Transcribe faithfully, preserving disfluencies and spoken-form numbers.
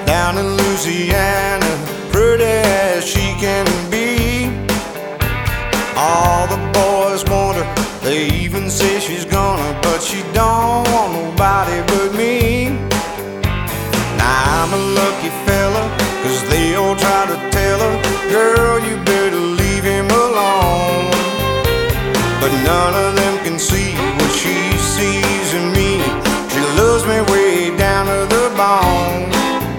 down in Louisiana, pretty as she can be. All the boys want her, they even say she's gonna, but she don't want nobody but me. Now I'm a lucky fella, cause they all try to tell her, girl, you better leave him alone. But none of them can see what she sees in me. She loves me way down to the bone.